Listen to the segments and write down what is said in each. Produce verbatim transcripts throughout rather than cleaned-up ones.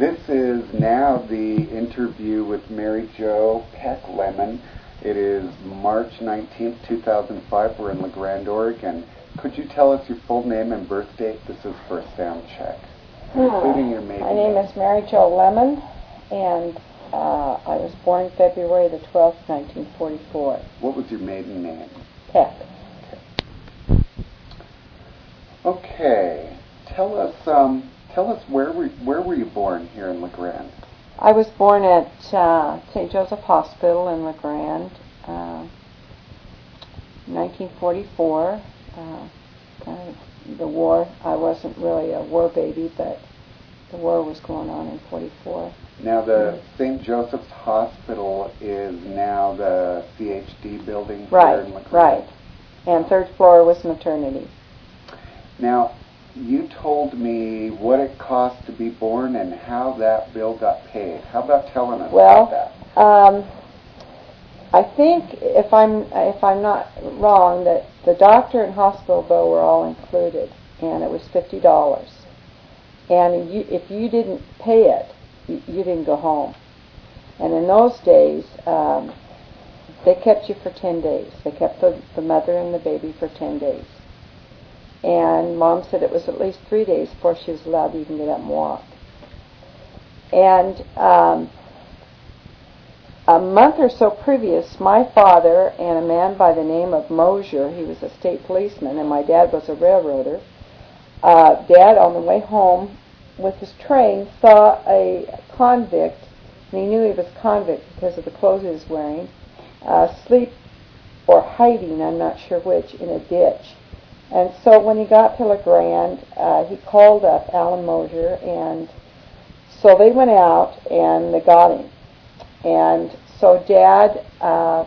This is now the interview with Mary Jo Peck Lemon. It is March nineteenth, two thousand five. We're in La Grande, Oregon. Could you tell us your full name and birth date? This is for a sound check, including your maiden My name is Mary Jo Lemon, and uh, I was born February the twelfth, nineteen forty-four. What was your maiden name? Peck. Okay. Tell us, um, tell us where were where were you born here in La Grande? I was born at uh, Saint Joseph Hospital in La Grande, uh, nineteen forty-four. Uh, kind of the war. I wasn't really a war baby, but the war was going on in forty-four. Now, the Saint Joseph's Hospital is now the C H D building right, here in La Grande. Right, and third floor was maternity. Now, you told me what it cost to be born and how that bill got paid. How about telling us well, about that? Um, I think, if I'm if I'm not wrong, that the doctor and hospital bill were all included, and it was fifty dollars. And you, if you didn't pay it, you, you didn't go home. And in those days, um, they kept you for ten days. They kept the, the mother and the baby for ten days. And Mom said it was at least three days before she was allowed to even get up and walk. And um, a month or so previous, my father and a man by the name of Mosier, he was a state policeman, and my dad was a railroader. Uh, Dad, on the way home with his train, saw a convict, and he knew he was a convict because of the clothes he was wearing, uh, asleep or hiding, I'm not sure which, in a ditch. And so when he got to La Grande, uh, he called up Alan Mosier, and so they went out and they got him. And so Dad uh,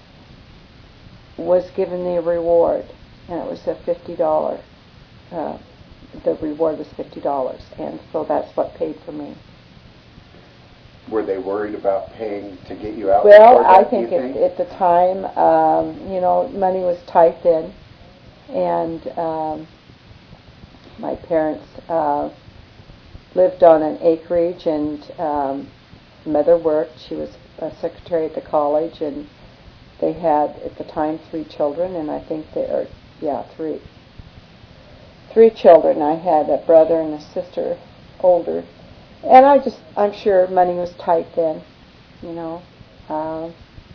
was given the reward, and it was a fifty dollars. Uh, the reward was fifty dollars, and so that's what paid for me. Were they worried about paying to get you out? Well, I that, think, think? At, at the time, um, you know, money was tight then. And um, my parents uh, lived on an acreage, and um, mother worked. She was a secretary at the college, and they had, at the time, three children, and I think they are, yeah, three. Three children. I had a brother and a sister, older. And I just, I'm sure money was tight then, you know. Uh,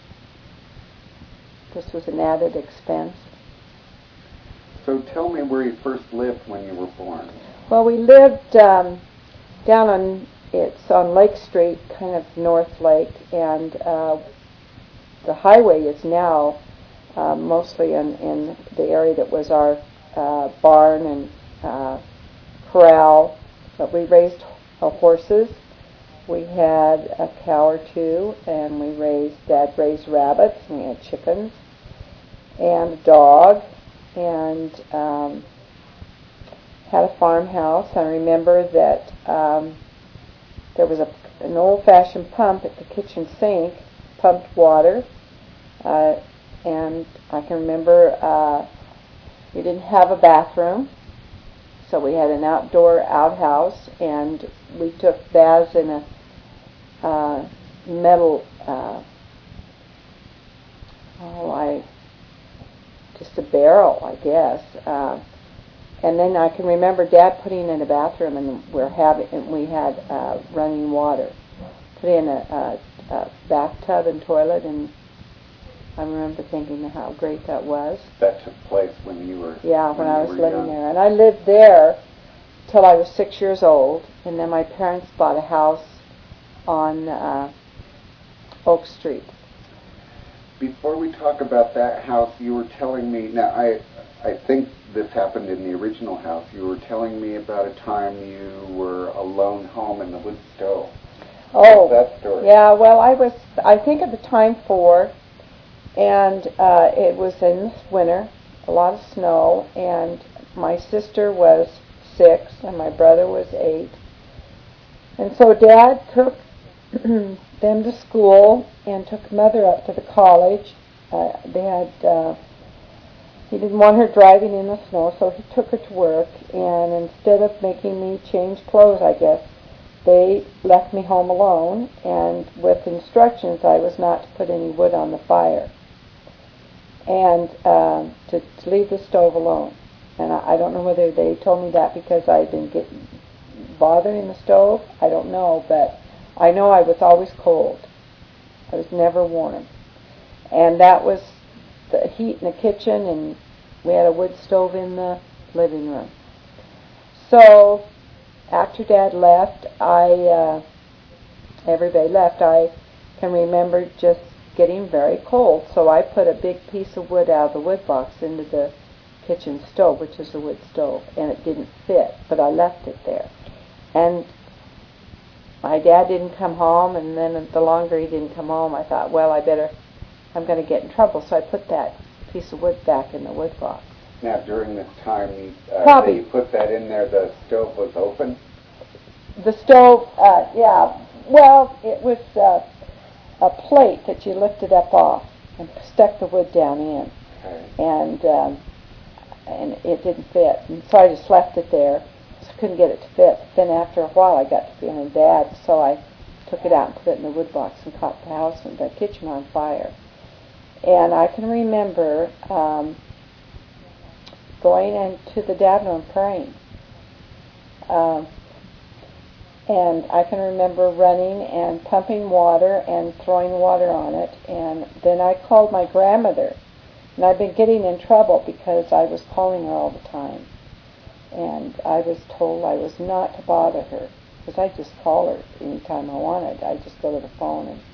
this was an added expense. So tell me where you first lived when you were born. Well, we lived um, down on, it's on Lake Street, kind of North Lake, and uh, the highway is now uh, mostly in, in the area that was our uh, barn and uh, corral. But we raised uh, horses. We had a cow or two, and we raised, Dad raised rabbits, and we had chickens, and a dog. And um, had a farmhouse. I remember that um, there was a, an old-fashioned pump at the kitchen sink, pumped water, uh, and I can remember uh, we didn't have a bathroom, so we had an outdoor outhouse, and we took baths in a uh, metal, uh, oh, I... just a barrel, I guess. Uh, and then I can remember Dad putting in a bathroom, and we're having, and we had uh, running water. Put in a, a, a bathtub and toilet, and I remember thinking how great that was. That took place when you were yeah, when, when I you was were living young. there, and I lived there till I was six years old, and then my parents bought a house on uh, Oak Street. Before we talk about that house, you were telling me, now I I think this happened in the original house, you were telling me about a time you were alone home in the wood stove. Oh, What's that story? Yeah, well, I was, I think at the time four, and uh, it was in this winter, a lot of snow, and my sister was six, and my brother was eight. And so Dad took them to school and took Mother up to the college. Uh, they had, uh, he didn't want her driving in the snow, so he took her to work, and instead of making me change clothes, I guess, they left me home alone, and with instructions I was not to put any wood on the fire, and um, to, to leave the stove alone. And I, I don't know whether they told me that because I had been getting bothering the stove. I don't know, but I know I was always cold. I was never warm. And that was the heat in the kitchen, and we had a wood stove in the living room. So after Dad left, I uh, everybody left, I can remember just getting very cold. So I put a big piece of wood out of the wood box into the kitchen stove, which is a wood stove, and it didn't fit, but I left it there. And my dad didn't come home, and then the longer he didn't come home, I thought, well, I better, I'm going to get in trouble. So I put that piece of wood back in the wood box. Now, during this time you, uh, Probably. that you put that in there, the stove was open? The stove, uh, yeah, well, it was uh, a plate that you lifted up off and stuck the wood down in. Okay. And um, and it didn't fit. And so I just left it there. So I couldn't get it to fit. But then after a while I got to feeling bad, so I took it out and put it in the wood box and caught the house and the kitchen on fire. And I can remember um, going into the Davno and praying. Um, and I can remember running and pumping water and throwing water on it. And then I called my grandmother. And I've been getting in trouble because I was calling her all the time. And I was told I was not to bother her, because I just call her anytime I wanted. I'd just go to the phone, and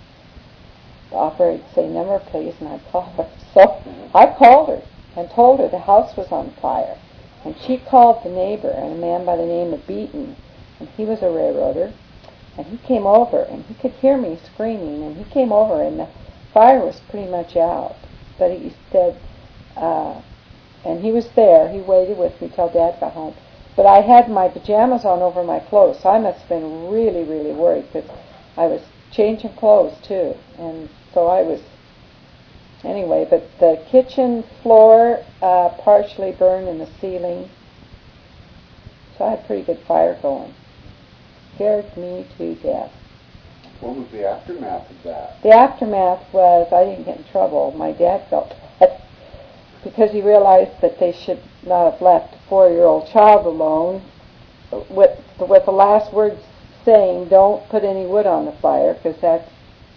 the operator would say, number please, and I'd call her. So I called her and told her the house was on fire. And she called the neighbor, and a man by the name of Beaton, and he was a railroader, and he came over, and he could hear me screaming, and he came over, and the fire was pretty much out. But he said, uh, and he was there, he waited with me till Dad got home. But I had my pajamas on over my clothes, so I must have been really, really worried, because I was changing clothes too. And so I was, anyway, but the kitchen floor uh, partially burned in the ceiling. So I had pretty good fire going. Scared me to death. What was the aftermath of that? The aftermath was I didn't get in trouble. My dad felt bad because he realized that they should not have left a four-year-old child alone with, with the last words saying, don't put any wood on the fire, because that's,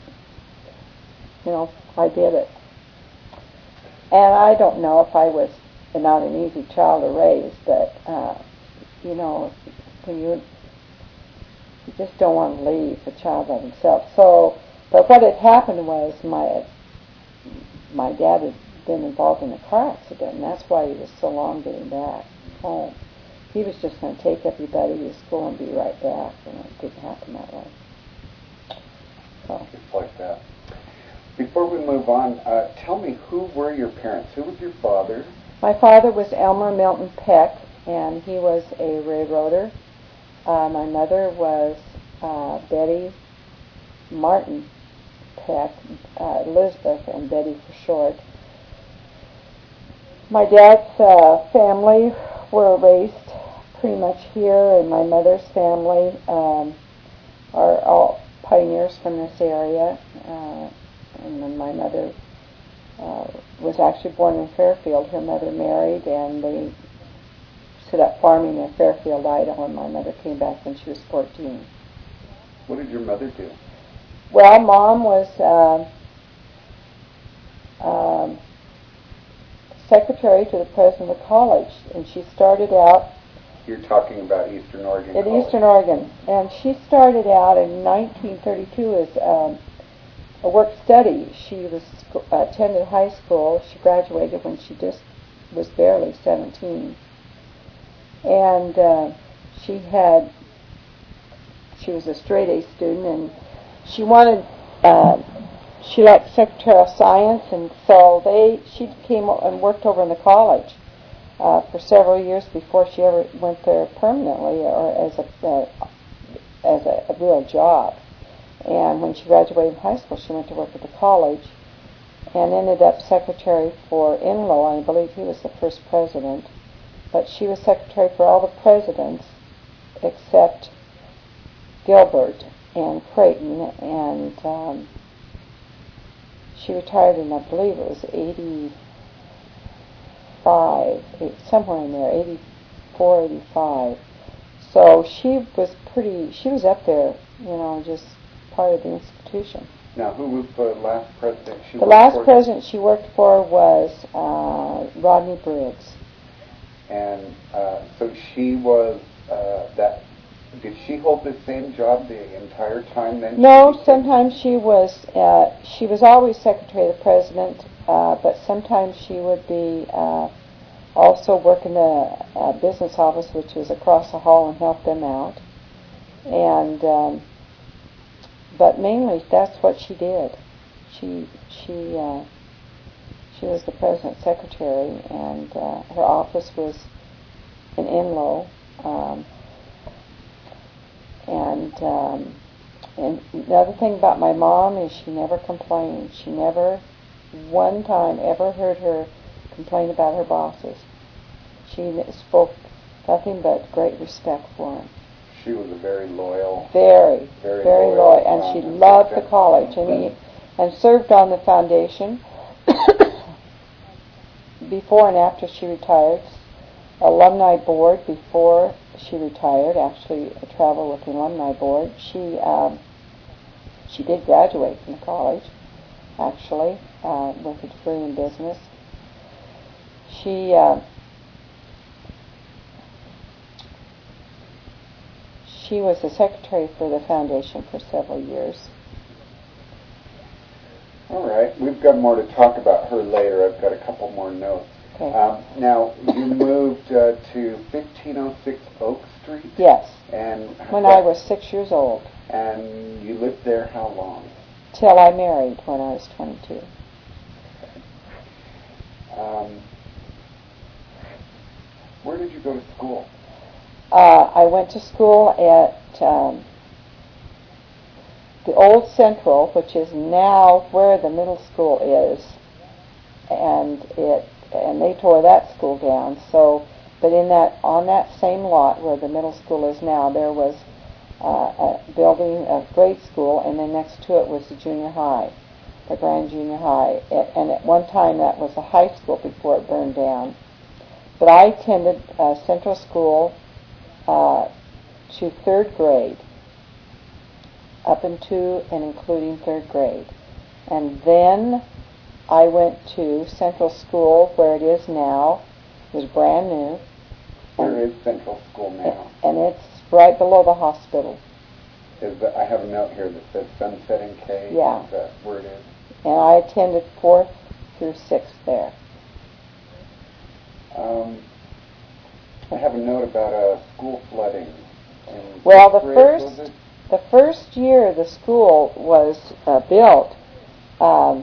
you know, I did it. And I don't know if I was not an easy child to raise, but, uh, you know, when you... You just don't want to leave a child by himself. So, but what had happened was my my dad had been involved in a car accident, and that's why he was so long getting back home. He was just going to take everybody to school and be right back, and it didn't happen that way. So. It's like that. Before we move on, uh, tell me, who were your parents? Who was your father? My father was Elmer Milton Peck, and he was a railroader. Uh, my mother was uh, Betty Martin Peck, uh, Elizabeth and Betty for short. My dad's uh, family were raised pretty much here, and my mother's family um, are all pioneers from this area. Uh, and then my mother uh, was actually born in Fairfield. Her mother married, and they set up farming in Fairfield, Idaho, and my mother came back when she was fourteen. What did your mother do? Well, Mom was uh, um, secretary to the president of the college, and she started out... You're talking about Eastern Oregon At College. Eastern Oregon. And she started out in nineteen thirty-two as um, a work-study. She was uh, attended high school. She graduated when she just was barely seventeen. And uh, she had, she was a straight-A student, and she wanted, uh, she liked secretarial science, and so they, she came and worked over in the college uh, for several years before she ever went there permanently or as a, uh, as a, a real job. And when she graduated from high school, she went to work at the college and ended up secretary for Enlow, and I believe he was the first president. But she was secretary for all the presidents except Gilbert and Creighton, and um, she retired in, I believe it was eighty-five, somewhere in there, eighty-four, eighty-five. So she was pretty, she was up there, you know, just part of the institution. Now, who was the last president she The worked last for? president she worked for was uh, Rodney Briggs. And uh, so she was uh, that. Did she hold the same job the entire time then? No, sometimes she was. Uh, she was always secretary of the president, uh, but sometimes she would be uh, also work in the uh, business office, which was across the hall, and help them out. And um, but mainly that's what she did. She she uh, she was the president's secretary, and uh, her office was in Enloe. Um, and um, and the other thing about my mom is she never complained. She never one time ever heard her complain about her bosses. She spoke nothing but great respect for them. She was a very loyal. Very, very, very loyal, loyal, and um, she loved the college, and he, and served on the foundation before and after she retired. Alumni board before she retired. Actually, I traveled with the alumni board. She um, she did graduate from the college, actually, uh, with a degree in business. She uh, she was the secretary for the foundation for several years. All right, we've got more to talk about her later. I've got a couple more notes. Okay. Um, now, you moved uh, to fifteen oh six Oak Street? Yes. And when I was six years old. And you lived there how long? Till I married when I was twenty-two. Um, where did you go to school? Uh, I went to school at um, the old Central, which is now where the middle school is, and it and they tore that school down. So, but in that on that same lot where the middle school is now, there was uh, a building, a grade school, and then next to it was the junior high, the Grand Junior High. And at one time that was a high school before it burned down. But I attended uh, Central School uh, to third grade, up into and including third grade. And then I went to Central School, where it is now. It was brand new. Where is Central School now? And it's right below the hospital. Is that, I have a note here that says Sunset and K. Yeah. Is that where it is? And I attended fourth through sixth there. Um, I have a note about a school flooding. In Well, the grade, first the first year the school was uh, built, um,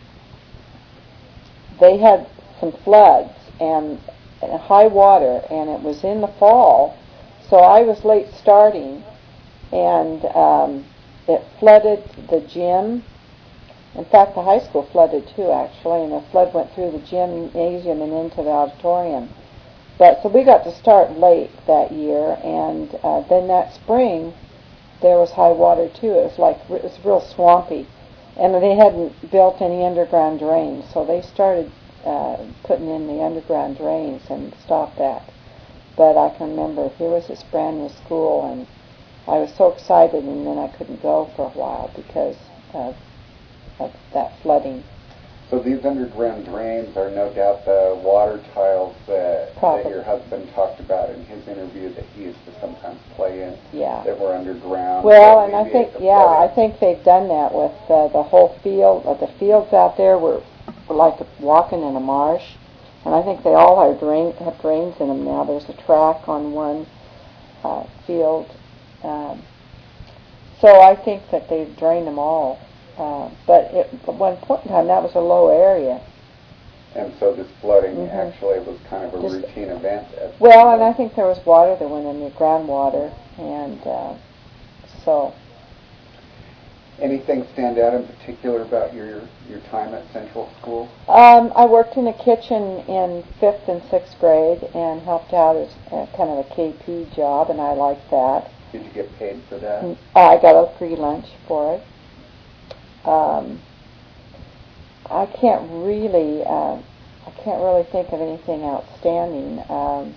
they had some floods and, and high water, and it was in the fall, so I was late starting, and um, it flooded the gym. In fact, the high school flooded too, actually, and the flood went through the gymnasium and into the auditorium. But so we got to start late that year, and uh, then that spring there was high water too. It was like it was real swampy, and they hadn't built any underground drains, so they started uh, putting in the underground drains and stopped that. But I can remember here was this brand new school, and I was so excited, and then I couldn't go for a while because of, of that flooding. So these underground drains are no doubt the water tiles that, that your husband talked about in his interview that he used to sometimes play in. Yeah. That were underground. Well, and I think, yeah, I think they've done that with uh, the whole field. Uh, the fields out there were, were like walking in a marsh, and I think they all are drain, have drains in them now. There's a track on one uh, field. Um, so I think that they've drained them all. Uh, but it, at one point in time, that was a low area. And so this flooding Mm-hmm. actually was kind of a Just, routine event. At well, and I think there was water that went in the groundwater, and uh, so. Anything stand out in particular about your your time at Central School? Um, I worked in the kitchen in fifth and sixth grade and helped out as uh, kind of a K P job, and I liked that. Did you get paid for that? I got a free lunch for it. Um, I can't really, uh, I can't really think of anything outstanding um,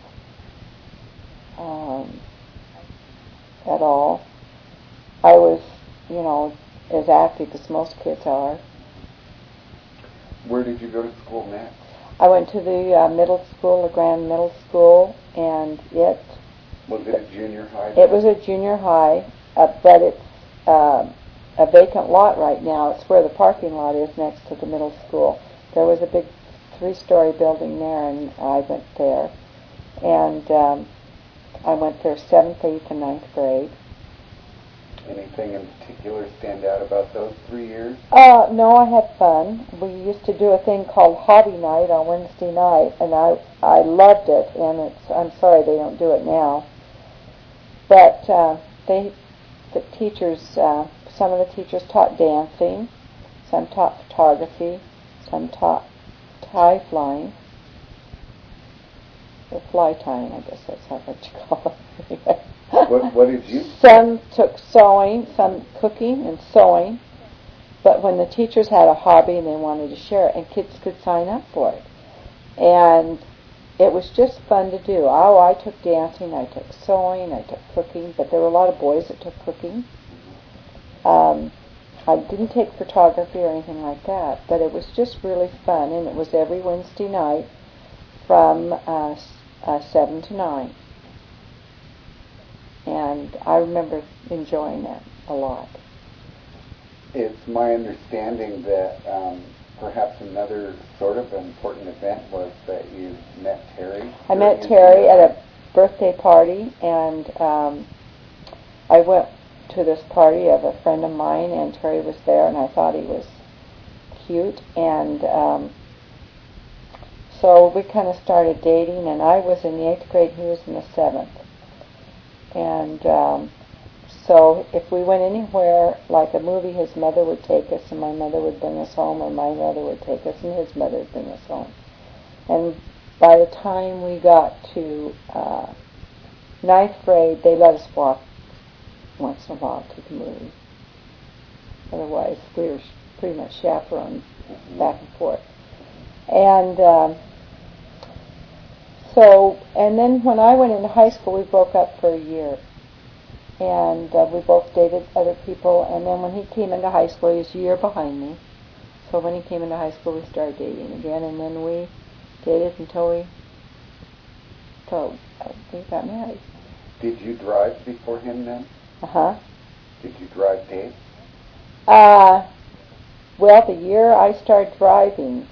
um, at all. I was, you know, as active as most kids are. Where did you go to school next? I went to the uh, middle school, the Grand Middle School, and it... Was it a junior high? It was a junior high, uh, but it's uh, a vacant lot right now. It's where the parking lot is next to the middle school. There was a big three-story building there, and I went there. And um, I went there seventh, eighth, and ninth grade. Anything in particular stand out about those three years? Uh, no, I had fun. We used to do a thing called Hobby Night on Wednesday night, and I I loved it. And it's I'm sorry they don't do it now. But uh, they, the teachers, uh, some of the teachers taught dancing, some taught photography, some taught tie flying, or fly tying, I guess that's how what you call it. Anyway. What, what did you? Some took sewing, some cooking and sewing. But when the teachers had a hobby and they wanted to share it, and kids could sign up for it, and it was just fun to do. Oh, I took dancing, I took sewing, I took cooking, but there were a lot of boys that took cooking. Um, I didn't take photography or anything like that, but it was just really fun, and it was every Wednesday night from uh, uh, seven to nine. And I remember enjoying that a lot. It's my understanding that um, perhaps another sort of important event was that you met Terry. I met Terry at a birthday party, and um, I went to this party of a friend of mine, and Terry was there, and I thought he was cute, and um, so we kind of started dating, and I was in the eighth grade, he was in the seventh. And um, so if we went anywhere, like a movie, his mother would take us, and my mother would bring us home, or my mother would take us, and his mother would bring us home. And by the time we got to uh, ninth grade, they let us walk once in a while to the movie. Otherwise, we were pretty much chaperoned back and forth. And um, so, and then when I went into high school, we broke up for a year. And uh, we both dated other people, and then when he came into high school, he was a year behind me. So when he came into high school, we started dating again, and then we dated until we, until we got married. Did you drive before him then? Uh-huh. Did you drive Dave? Uh, well, the year I started driving,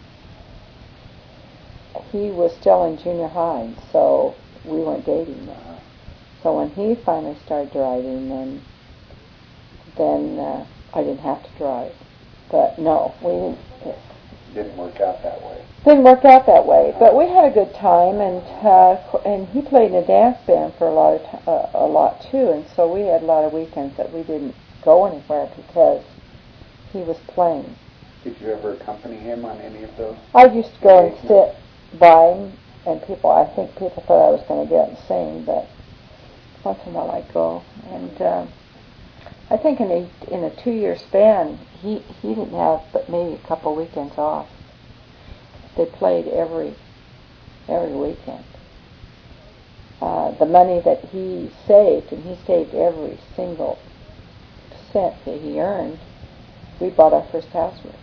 he was still in junior high, so we weren't dating then. Uh-huh. So when he finally started driving, then then uh, I didn't have to drive. But no, we didn't. It didn't work out that way. Didn't work out that way. But we had a good time, and uh, and he played in a dance band for a lot of t- uh, a lot too, and so we had a lot of weekends that we didn't go anywhere because he was playing. Did you ever accompany him on any of those? I used to go and sit by him, and people. I think people thought I was going to get and sing, but once in a while I'd go. And uh, I think in a in a two-year span, he he didn't have but maybe a couple weekends off. They played every every weekend. Uh, the money that he saved, and he saved every single cent that he earned, we bought our first house with.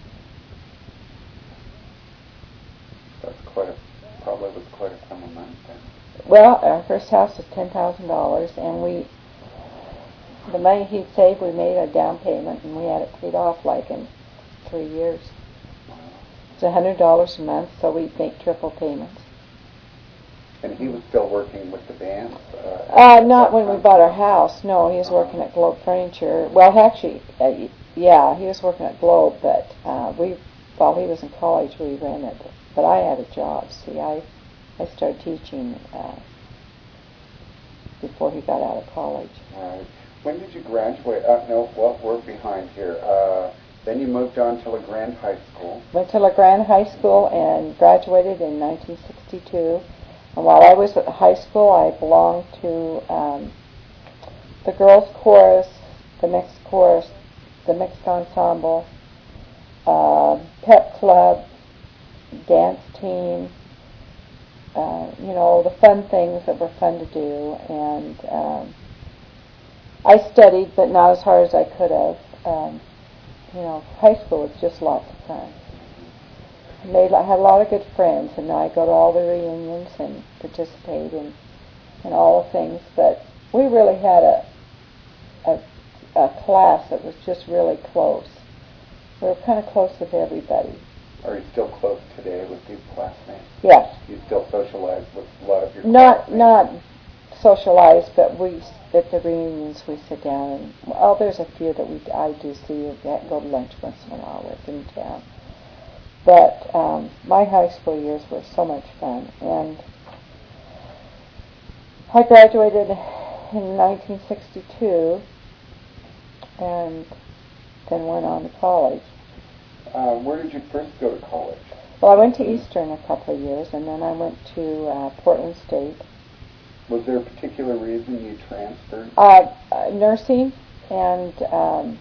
That's quite a, probably was quite a sum of money then. Well, our first house was ten thousand dollars, and we, the money he'd saved, we made a down payment, and we had it paid off like in three years. Wow. It's a hundred dollars a month, so we'd make triple payments. And he was still working with the band? Uh, uh, not when we bought our house. No, he was working at Globe Furniture. Well, actually, uh, yeah, he was working at Globe, but uh, we, while he was in college, we rented. But I had a job. See, I, I started teaching uh, before he got out of college. Right. When did you graduate? Uh, no, well, we're behind here. Uh, then you moved on to LeGrand High School. Went to LeGrand High School and graduated in nineteen sixty-two. And while I was at the high school, I belonged to um, the girls' chorus, the mixed chorus, the mixed ensemble, uh, pep club, dance team, uh, you know, the fun things that were fun to do. And um, I studied, but not as hard as I could have. Um, you know, high school was just lots of fun. I, made, I had a lot of good friends, and I go to all the reunions and participate in, in all the things. But we really had a, a, a class that was just really close. We were kind of close with everybody. Are you still close today with these classmates? Yes. You still socialize with a lot of your Not classmates? not socialize, but we at the reunions we sit down and well, there's a few that we I do see and go to lunch once in a while with in town. But um, my high school years were so much fun, and I graduated in nineteen sixty-two, and then went on to college. Uh, where did you first go to college? Well, I went to Eastern a couple of years, and then I went to uh, Portland State. Was there a particular reason you transferred? Uh, uh, nursing, and um,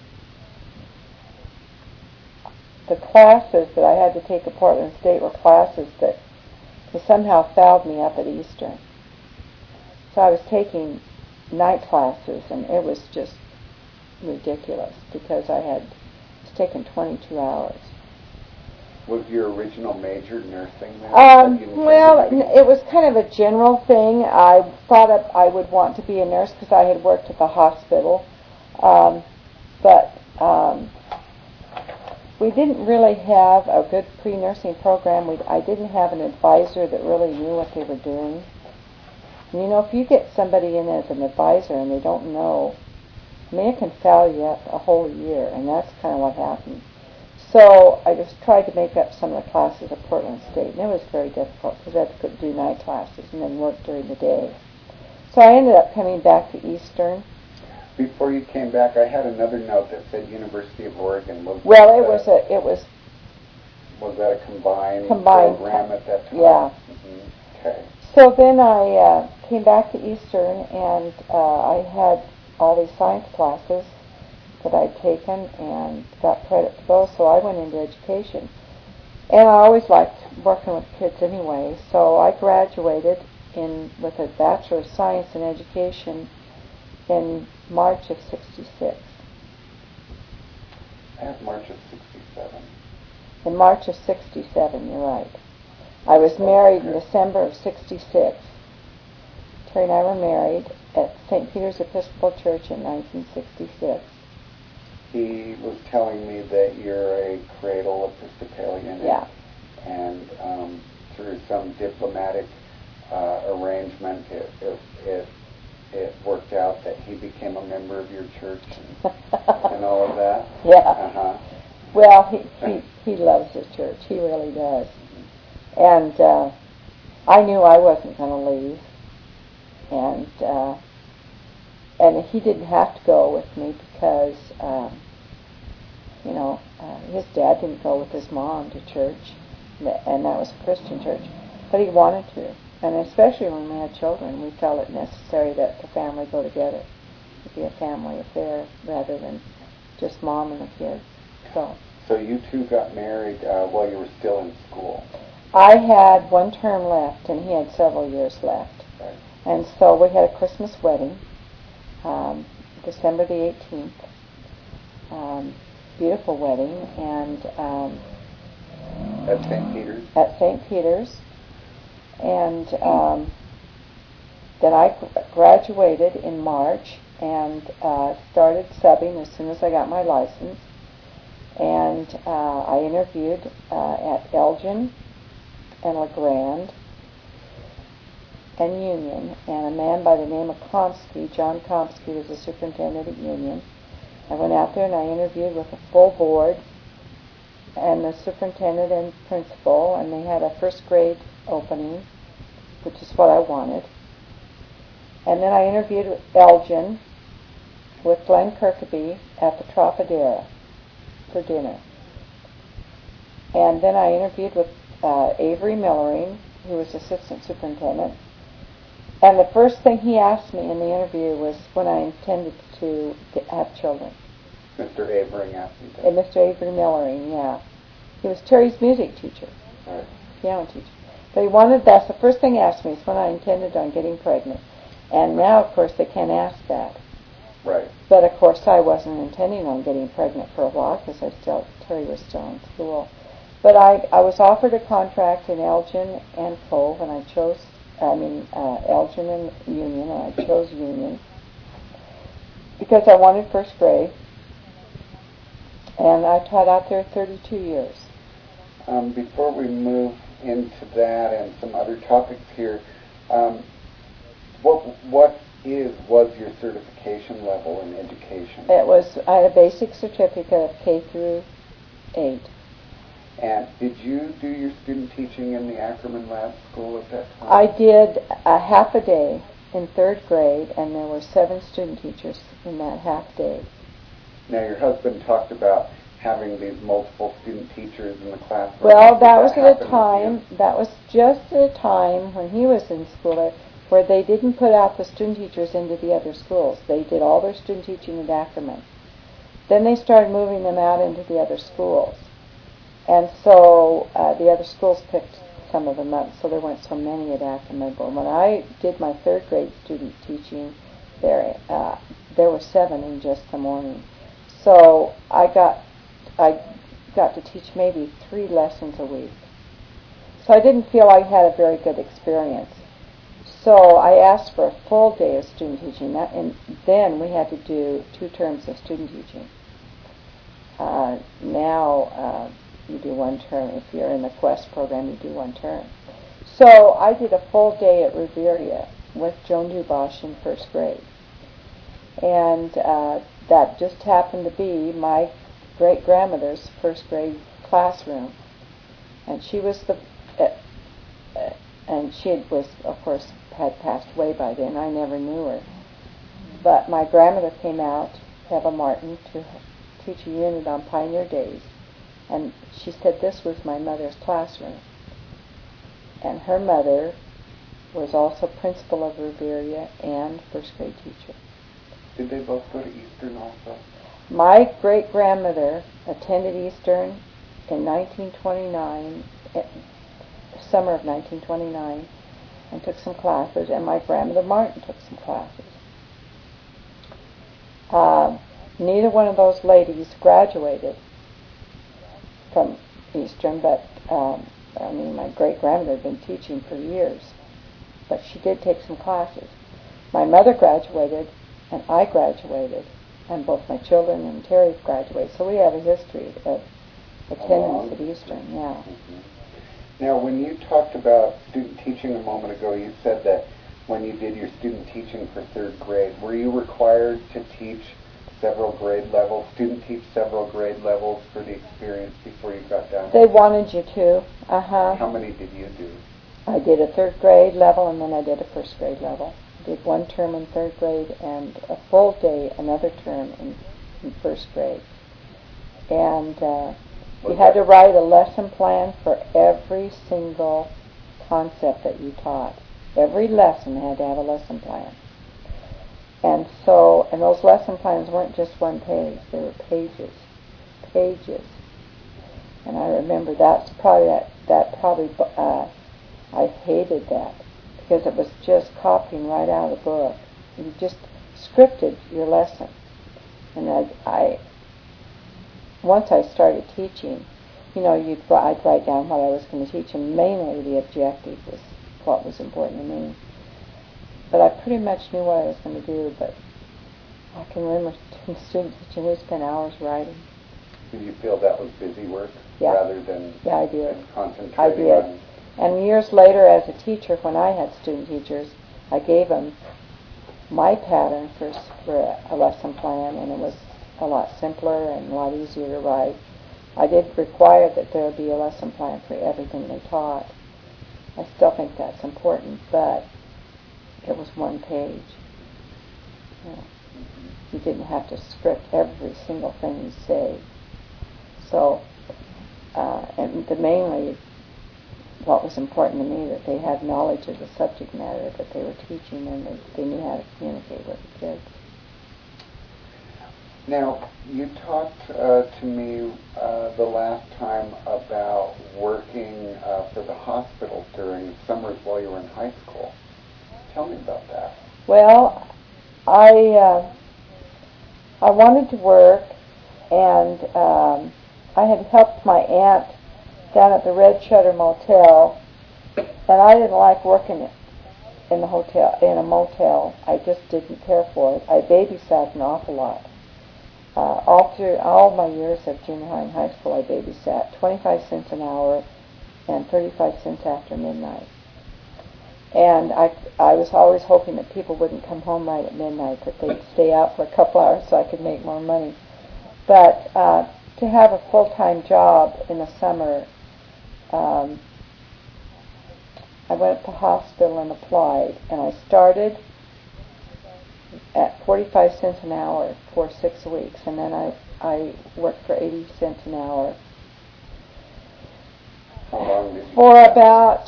the classes that I had to take at Portland State were classes that they somehow fouled me up at Eastern. So I was taking night classes, and it was just ridiculous because I had was taking twenty-two hours. Was your original major nursing then? Um, well, it was kind of a general thing. I thought of, I would want to be a nurse because I had worked at the hospital. Um, but um, we didn't really have a good pre-nursing program. We, I didn't have an advisor that really knew what they were doing. And, you know, if you get somebody in as an advisor and they don't know, I mean, it can foul you up a whole year, and that's kind of what happened. So I just tried to make up some of the classes at Portland State, and it was very difficult because I had to do night classes and then work during the day. So I ended up coming back to Eastern. Before you came back, I had another note that said University of Oregon. Was well, that, it was a it was was that a combined, combined program at that time? Yeah. Mm-hmm. Okay. So then I uh, came back to Eastern, and uh, I had all these science classes that I'd taken and got credit for those, so I went into education. And I always liked working with kids anyway, so I graduated in with a Bachelor of Science in Education in March of sixty-six. I have March of sixty-seven. In March of sixty-seven, you're right. I was married in December of sixty-six. Terry and I were married at Saint Peter's Episcopal Church in nineteen sixty-six. He was telling me that you're a cradle Episcopalian. Yeah. And um, through some diplomatic uh, arrangement, it, it, it, it worked out that he became a member of your church and, and all of that. Yeah. Uh-huh. Well, he, he, he loves his church. He really does. And uh, I knew I wasn't going to leave. And uh, and he didn't have to go with me because, um, you know, uh, his dad didn't go with his mom to church, and that was a Christian church. But he wanted to. And especially when we had children, we felt it necessary that the family go together. It be a family affair rather than just mom and the kids. So, so you two got married uh, while you were still in school? I had one term left, and he had several years left. Right. And so we had a Christmas wedding, um, December the eighteenth. Um, beautiful wedding, and um, at Saint Peter's? At Saint Peter's. And um, then I graduated in March and uh, started subbing as soon as I got my license. And uh, I interviewed uh, at Elgin and LeGrand and Union, and a man by the name of Komsky, John Komsky, was the superintendent at Union. I went out there and I interviewed with a full board and the superintendent and principal, and they had a first grade opening, which is what I wanted. And then I interviewed with Elgin with Glenn Kirkeby at the Tropidera for dinner. And then I interviewed with uh, Avery Millering, who was assistant superintendent, And the first thing he asked me in the interview was when I intended to get, have children. Mister Avering asked you that? And Mister Avery Millering, yeah. He was Terry's music teacher, right. piano teacher. But he wanted, that's the first thing he asked me, is when I intended on getting pregnant. And now, of course, they can't ask that. Right. But, of course, I wasn't intending on getting pregnant for a while because I still, Terry was still in school. But I, I was offered a contract in Elgin and Cove, and I chose, I mean, uh, Elgin and Union, and I chose Union because I wanted first grade. And I taught out there thirty-two years. Um, before we move into that and some other topics here, um, what what is was your certification level in education? It was, I had a basic certificate of K through eight. And did you do your student teaching in the Ackerman Lab School at that time? I did a half a day in third grade, and there were seven student teachers in that half day. Now, your husband talked about having these multiple student teachers in the classroom. Well, that was that at a time, that was just at a time when he was in school where they didn't put out the student teachers into the other schools. They did all their student teaching at Ackerman. Then they started moving them out into the other schools. And so uh, the other schools picked some of them up, so there weren't so many at Ackerman. But when I did my third grade student teaching there, uh, there were seven in just the morning. So I got I got to teach maybe three lessons a week. So I didn't feel I had a very good experience. So I asked for a full day of student teaching, that, and then we had to do two terms of student teaching. Uh, now uh, you do one term. If you're in the Quest program, you do one term. So I did a full day at Riveria with Joan Dubois in first grade. And uh, that just happened to be my great-grandmother's first grade classroom. And she was the, uh, uh, and she was, of course, had passed away by then. I never knew her. But my grandmother came out, Eva Martin, to teach a unit on Pioneer Days. And she said this was my mother's classroom. And her mother was also principal of Riveria and first grade teacher. Did they both go to Eastern also? My great-grandmother attended Eastern in nineteen twenty-nine, summer of nineteen twenty-nine, and took some classes, and my grandmother Martin took some classes. Uh, neither one of those ladies graduated from Eastern, but um, I mean, my great-grandmother had been teaching for years, but she did take some classes. My mother graduated, and I graduated, and both my children and Terry graduated. So we have a history of attendance at Eastern, yeah. Mm-hmm. Now, when you talked about student teaching a moment ago, you said that when you did your student teaching for third grade, were you required to teach several grade levels, student teach several grade levels for the experience before you got down? They wanted you to, uh-huh. How many did you do? I did a third grade level, and then I did a first grade level. I did one term in third grade and a full day, another term in, in first grade. And uh, you had to write a lesson plan for every single concept that you taught. Every lesson had to have a lesson plan. And so, and those lesson plans weren't just one page, they were pages, pages. And I remember that's probably, that, that probably, uh, I hated that, because it was just copying right out of the book. You just scripted your lesson. And I, I once I started teaching, you know, you'd, I'd write down what I was going to teach, and mainly the objective was what was important to me. But I pretty much knew what I was going to do, but I can remember in student teaching, we spent hours writing. Did you feel that was busy work Yeah. rather than yeah, I did. concentrating I did. on... And years later, as a teacher, when I had student teachers, I gave them my pattern for, for a lesson plan, and it was a lot simpler and a lot easier to write. I did require that there be a lesson plan for everything they taught. I still think that's important, but it was one page. You know, you didn't have to script every single thing you say. So, uh, and the mainly what was important to me, that they had knowledge of the subject matter that they were teaching, and they, they knew how to communicate with the kids. Now, you talked uh, to me uh, the last time about working uh, for the hospital during summers while you were in high school. Tell me about that. Well, I uh, I wanted to work, and um, I had helped my aunt down at the Red Shutter Motel, and I didn't like working in the hotel in a motel. I just didn't care for it. I babysat an awful lot. Uh, all through all my years of junior high and high school, I babysat twenty-five cents an hour and thirty-five cents after midnight. And I, I was always hoping that people wouldn't come home right at midnight, that they'd stay out for a couple hours so I could make more money. But uh, to have a full-time job in the summer, um, I went to the hospital and applied, and I started at forty-five cents an hour for six weeks, and then I, I worked for eighty cents an hour. How long did you For about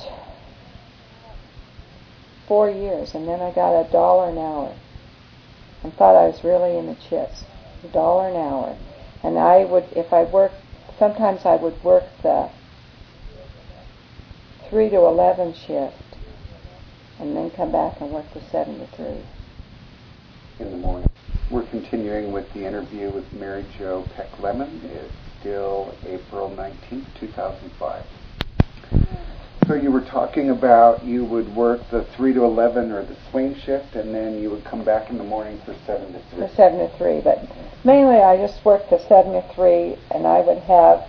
four years, and then I got a dollar an hour and thought I was really in the chips. A dollar an hour. And I would, if I worked, sometimes I would work the three to eleven shift and then come back and work the seven to three. In the morning. We're continuing with the interview with Mary Jo Peck Lemon. It's still April nineteenth, two thousand five. So you were talking about you would work the three to eleven or the swing shift, and then you would come back in the morning for seven to three. For seven to three, but mainly I just worked the seven to three, and I would have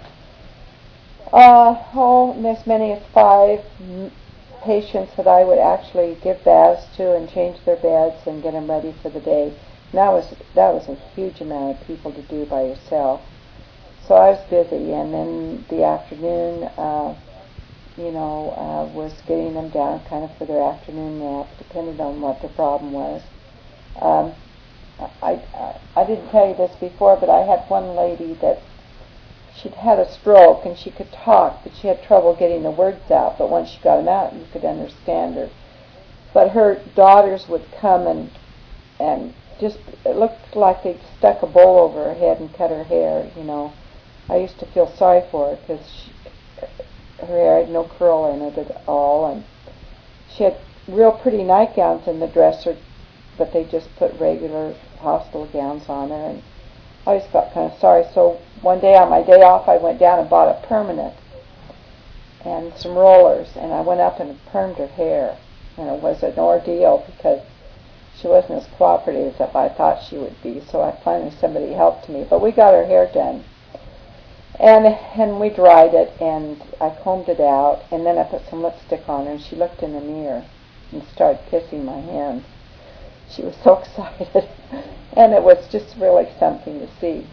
uh, oh, as many as five m- patients that I would actually give baths to and change their beds and get them ready for the day. And that was that was a huge amount of people to do by yourself. So I was busy, and then the afternoon. Uh, you know, uh, was getting them down kind of for their afternoon nap, depending on what the problem was. Um, I, I, I didn't tell you this before, but I had one lady that she'd had a stroke and she could talk, but she had trouble getting the words out, but once she got them out, you could understand her. But her daughters would come and, and just, it looked like they'd stuck a bowl over her head and cut her hair, you know. I used to feel sorry for her because she, her hair had no curl in it at all, and she had real pretty nightgowns in the dresser, but they just put regular hospital gowns on her, and I always felt kind of sorry. So one day on my day off, I went down and bought a permanent and some rollers, and I went up and permed her hair, and it was an ordeal because she wasn't as cooperative as I thought she would be. So I finally somebody helped me, but we got her hair done. And and we dried it, and I combed it out, and then I put some lipstick on her, and she looked in the mirror and started kissing my hands. She was so excited, and it was just really something to see.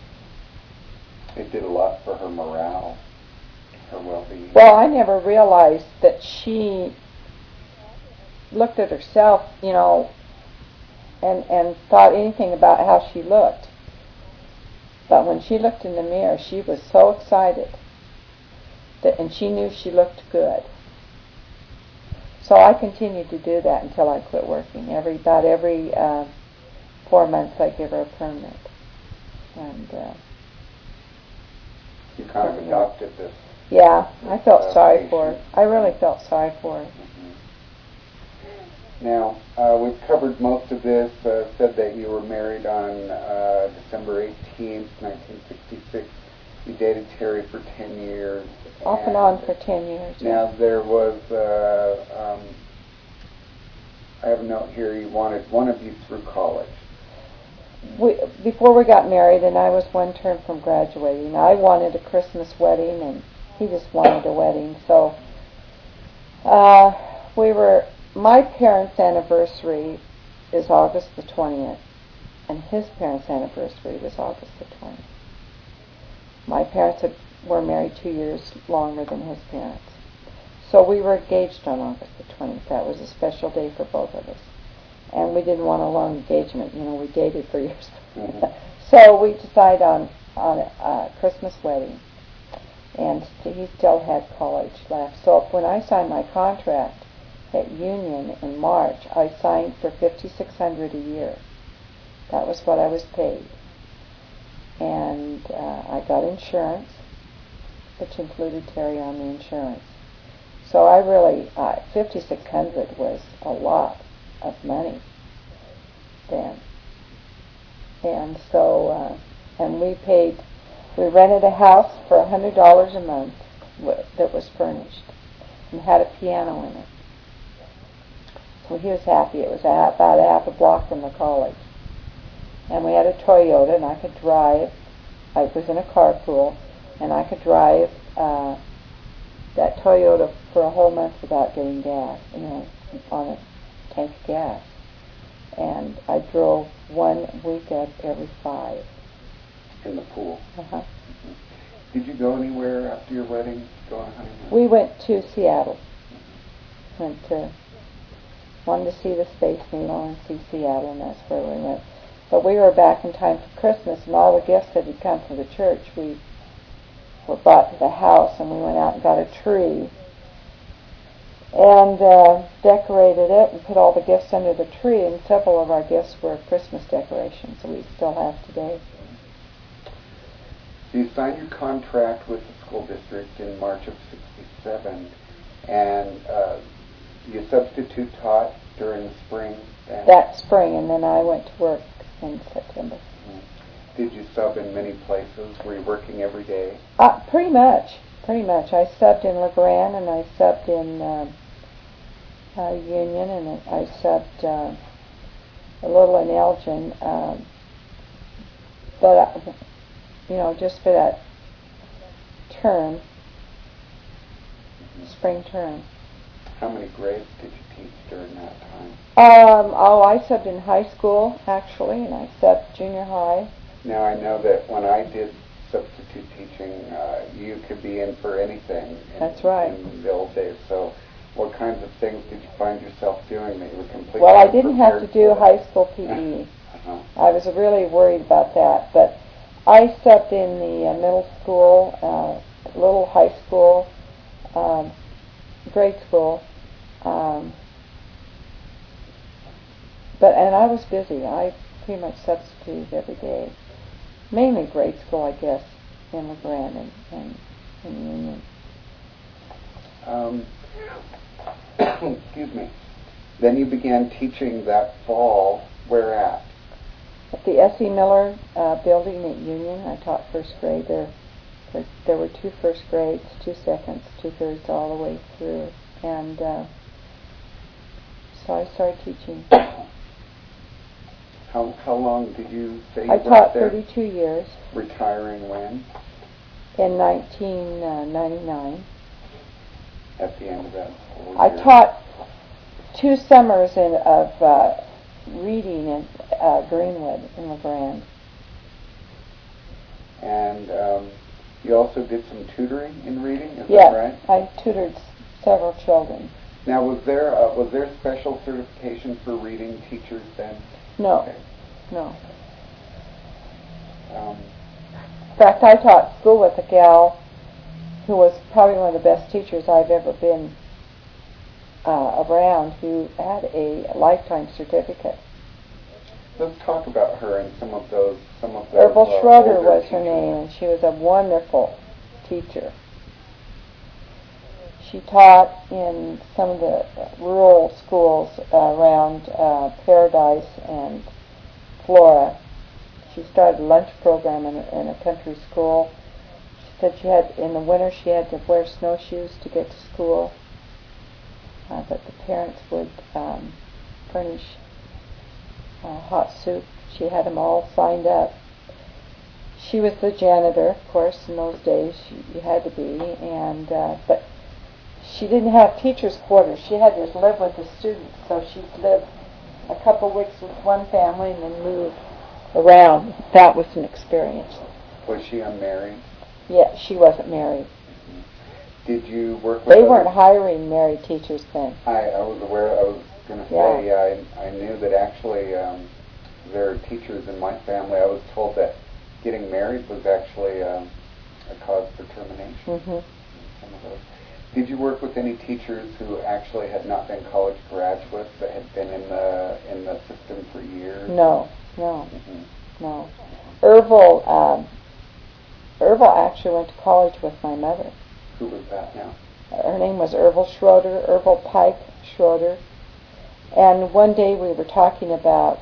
It did a lot for her morale, her well-being. Well, I never realized that she looked at herself, you know, and, and thought anything about how she looked. But when she looked in the mirror, she was so excited, that, and she knew she looked good. So I continued to do that until I quit working. Every about every uh, four months, I give her a permit. And uh, you kind of adopted this. Yeah, I felt uh, sorry patient. for her. I really felt sorry for her. Now, uh, we've covered most of this, uh, said that you were married on uh, December eighteenth, nineteen sixty-six. You dated Terry for ten years. Off and, and on for ten years. Now, there was, uh, um, I have a note here, you wanted one of you through college. We, before we got married, and I was one term from graduating, I wanted a Christmas wedding, and he just wanted a wedding. So uh, we were... My parents' anniversary is August the twentieth, and his parents' anniversary was August the twentieth. My parents had, were married two years longer than his parents. So we were engaged on August the twentieth. That was a special day for both of us. And we didn't want a long engagement. You know, we dated for years. Mm-hmm. So we decided on, on a, a Christmas wedding. and st- he still had college left. So when I signed my contract at Union in March, I signed for fifty-six hundred dollars a year. That was what I was paid. And uh, I got insurance, which included Terry on the insurance. So I really, uh, fifty-six hundred dollars was a lot of money then. And so, uh, and we paid, we rented a house for one hundred dollars a month w- that was furnished and had a piano in it. So he was happy. It was a, about a half a block from the college. And we had a Toyota, and I could drive. I was in a carpool, and I could drive uh, that Toyota for a whole month without getting gas, you know, on a tank of gas. And I drove one weekend every five. In the pool. Uh-huh. Mm-hmm. Did you go anywhere after your wedding? Go on a honeymoon? We went to Seattle. Went to, wanted to see the Space Needle and see Seattle, and that's where we went. But we were back in time for Christmas, and all the gifts that had come from the church, we were brought to the house, and we went out and got a tree and uh, decorated it and put all the gifts under the tree, and several of our gifts were Christmas decorations that we still have today. So you signed your contract with the school district in March of sixty-seven, and uh, you substitute taught during the spring? And that spring, and then I went to work in September. Mm-hmm. Did you sub in many places? Were you working every day? Uh, pretty much, pretty much. I subbed in LeGrand, and I subbed in uh, uh, Union, and I subbed uh, a little in Elgin. Uh, but, uh, you know, just for that term, Mm-hmm. spring term. How many grades did you teach during that time? Um, oh, I subbed in high school, actually, and I subbed junior high. Now, I know that when I did substitute teaching, uh, you could be in for anything in, That's right. in the old days. So what kinds of things did you find yourself doing that you were completely Well, I didn't have to do for? high school P E. uh-huh. I was really worried about that, but I subbed in the uh, middle school, uh, little high school, um, grade school, um, but and I was busy. I pretty much substituted every day, mainly grade school, I guess, in LeGrand and, and in Union. Um, excuse me. Then you began teaching that fall. Where at? At the S E. Miller uh, building at Union, I taught first grade there. There, there were two first grades, two seconds, two thirds, all the way through. And uh, so I started teaching. How how long did you say you I worked taught there? thirty-two years. Retiring when? In nineteen ninety-nine. At the end of that school I year? taught two summers in, of uh, reading in uh, Greenwood in LeGrand. And um, you also did some tutoring in reading, is Yes, that right? I tutored s- several children. Now, was there uh, was there special certification for reading teachers then? No, Okay. no. Um, In fact, I taught school with a gal who was probably one of the best teachers I've ever been uh, around, who had a lifetime certificate. let's talk about her and some of those some of those. Herbal uh, Schroeder older was her teachers. name, and she was a wonderful teacher. She taught in some of the rural schools uh, around uh, Paradise and Flora. She started a lunch program in a, in a country school. She said she had, in the winter, she had to wear snowshoes to get to school, uh, but the parents would um, furnish uh, hot soup. She had them all signed up. She was the janitor, of course, in those days. She, you had to be, and uh, but she didn't have teachers' quarters. She had to live with the students, so she'd live a couple weeks with one family and then move around. That was an experience. Was she unmarried? Yeah, she wasn't married. Did you work with They other- weren't hiring married teachers then. I, I was aware. I was going to say I, I knew that actually um, there are teachers in my family. I was told that getting married was actually um, a cause for termination. Mm-hmm. Some of those. Did you work with any teachers who actually had not been college graduates but had been in the in the system for years? No, no, Mm-hmm. no. Ervil, um, Ervil actually went to college with my mother. Who was that now? Her name was Ervil Schroeder, Ervil Pike Schroeder. And one day we were talking about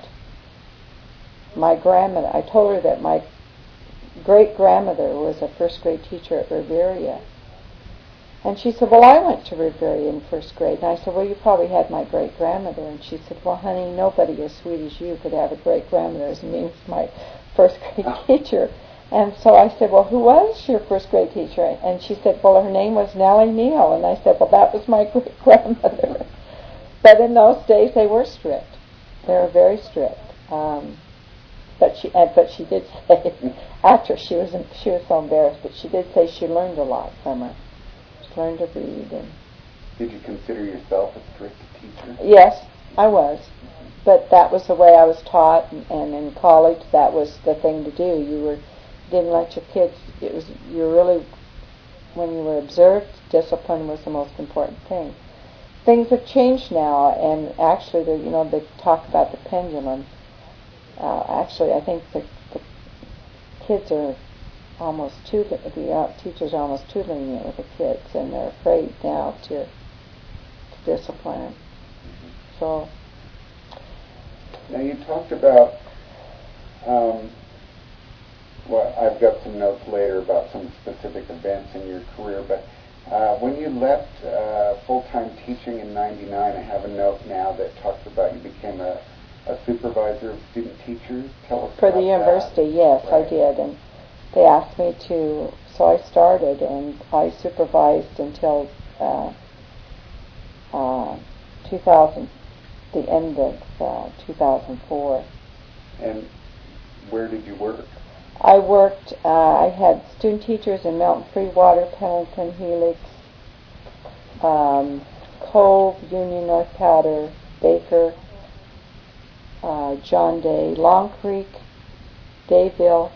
my grandmother. I told her that my great-grandmother was a first-grade teacher at Riveria. And she said, well, I went to Riveria in first grade. And I said, well, you probably had my great-grandmother. And she said, well, honey, nobody as sweet as you could have a great-grandmother as means my first-grade Oh. teacher. And so I said, well, who was your first-grade teacher? And she said, well, her name was Nellie Neal. And I said, well, that was my great-grandmother. But in those days, they were strict. They were very strict. Um, but she, uh, but she did say, after she was, she was so embarrassed, but she did say she learned a lot from her. She learned to read. And did you consider yourself a strict teacher? yes, I was. But that was the way I was taught, and, and in college, that was the thing to do. You were didn't let your kids. It was you were really, when you were observed, discipline was the most important thing. Things have changed now, and actually, you know, they talk about the pendulum. Uh, actually, I think the, the kids are almost too, the uh, teachers are almost too lenient with the kids, and they're afraid now to, to discipline. Mm-hmm. So. Now you talked about, um, well, I've got some notes later about some specific events in your career, but Uh, when you left uh, full-time teaching in ninety-nine, I have a note now that talks about you became a, a supervisor of student teachers. Tell us For about the university, that. yes, Right. I did. And they asked me to, so I started, and I supervised until uh, uh, two thousand, the end of uh, two thousand four. And where did you work? I worked, uh, I had student teachers in Mountain Freewater, Pendleton, Helix, um, Cove, Union, North Powder, Baker, uh, John Day, Long Creek, Dayville.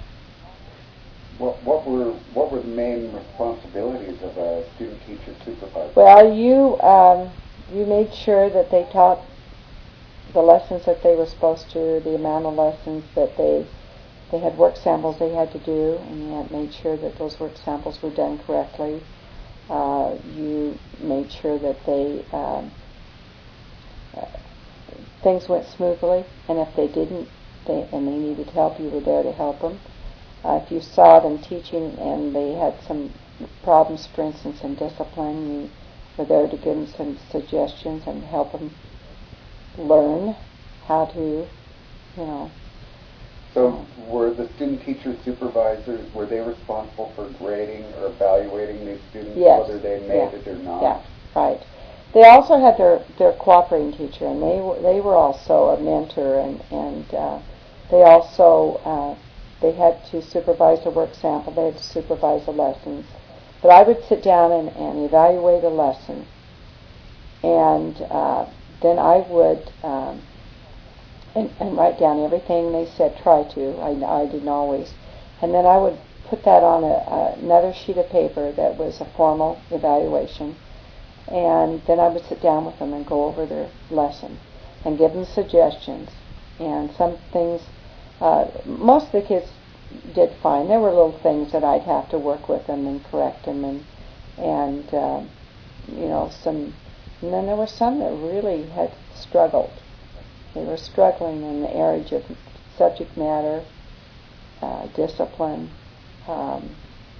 What, what were what were the main responsibilities of a student teacher supervisor? Well, you um, you made sure that they taught the lessons that they were supposed to, the amount of lessons that they They had work samples they had to do, and you had made sure that those work samples were done correctly. Uh, you made sure that they um, uh, things went smoothly, and if they didn't, they, and they needed help, you were there to help them. Uh, if you saw them teaching and they had some problems, for instance, in discipline, you were there to give them some suggestions and help them learn how to, you know. So were the student teacher supervisors, were they responsible for grading or evaluating these students, Yes. whether they made Yeah. it or not? Yeah, right. They also had their, their cooperating teacher, and they were, they were also a mentor, and, and uh, they also, uh, they had to supervise the work sample, they had to supervise the lessons. But I would sit down and, and evaluate a lesson, and uh, then I would um, And, and write down everything they said, try to. I, I didn't always. And then I would put that on a, a, another sheet of paper that was a formal evaluation. And then I would sit down with them and go over their lesson and give them suggestions. And some things, uh, most of the kids did fine. There were little things that I'd have to work with them and correct them. And, and uh, you know, some, and then there were some that really had struggled. They were struggling in the area of subject matter, uh, discipline, um,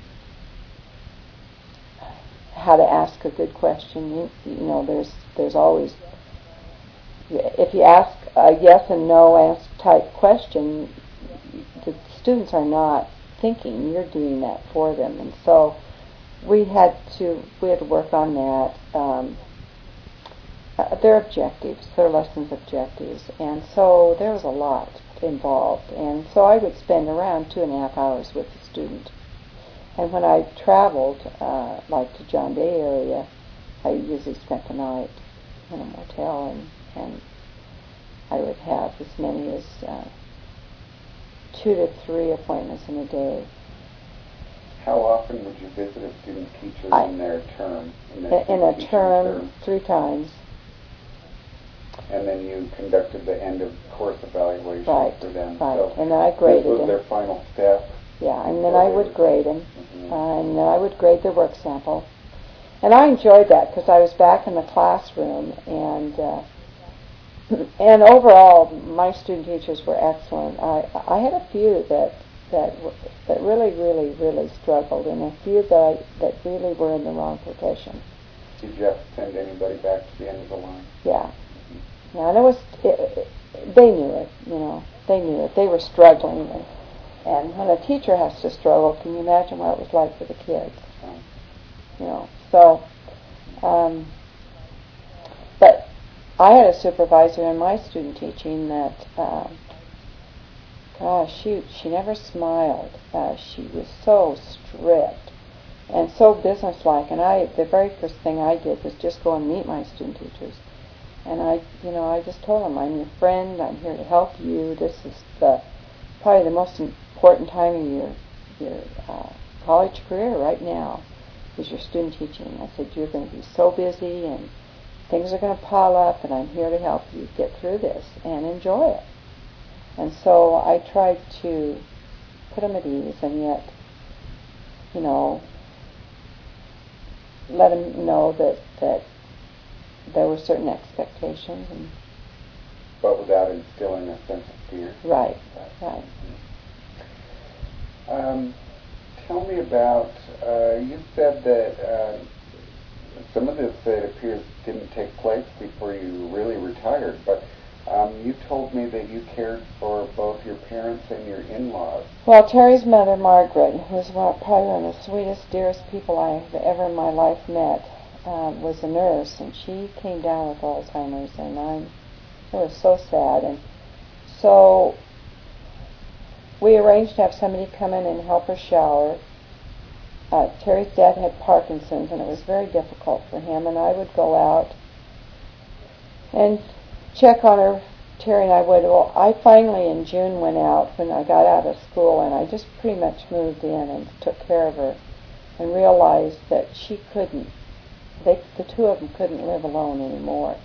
how to ask a good question. You, you know, there's there's always, if you ask a yes and no answer type question, the students are not thinking. You're doing that for them, and so we had to we had to work on that. Um, Uh, their objectives, their lessons objectives, and so there was a lot involved, and so I would spend around two and a half hours with the student. And when I traveled, uh, like to John Day area, I usually spent the night in a motel, and, and I would have as many as uh, two to three appointments in a day. how often would you visit a student teacher I, in their term? In, their in a term, term, three times. And then you conducted the end of course evaluation right, for them. Right, so and then I graded this was them. their final step. Yeah, and then I would grade them, mm-hmm. uh, and then I would grade their work sample. And I enjoyed that because I was back in the classroom, and uh, and overall, my student teachers were excellent. I I had a few that that that really, really, really struggled, and a few that I, that really were in the wrong profession. Did you have to send anybody back to the end of the line? Yeah, yeah, and it was it, it, they knew it, you know, they knew it. They were struggling, and and when a teacher has to struggle, can you imagine what it was like for the kids? You know, so. Um, but I had a supervisor in my student teaching that, uh, gosh, she she never smiled. Uh, she was so strict and so businesslike. And I, the very first thing I did was just go and meet my student teachers. And I, you know, I just told them, I'm your friend. I'm here to help you. This is the probably the most important time in your your uh, college career right now. Is your student teaching. I said, you're going to be so busy and things are going to pile up, and I'm here to help you get through this and enjoy it. And so I tried to put them at ease, and yet, you know, let them know that, that there were certain expectations. And but without instilling a sense of fear. Right, right. Um, Tell me about, uh, you said that uh, some of this, it appears, didn't take place before you really retired, but um, you told me that you cared for both your parents and your in-laws. Well, Terry's mother, Margaret, who's one, probably one of the sweetest, dearest people I've ever in my life met, uh, was a nurse, and she came down with Alzheimer's, and I, it was so sad. And so we arranged to have somebody come in and help her shower. Uh, Terry's dad had Parkinson's, and it was very difficult for him, and I would go out and check on her. Terry and I would. Well, I finally in June went out when I got out of school, and I just pretty much moved in and took care of her and realized that she couldn't, they, the two of them couldn't live alone anymore.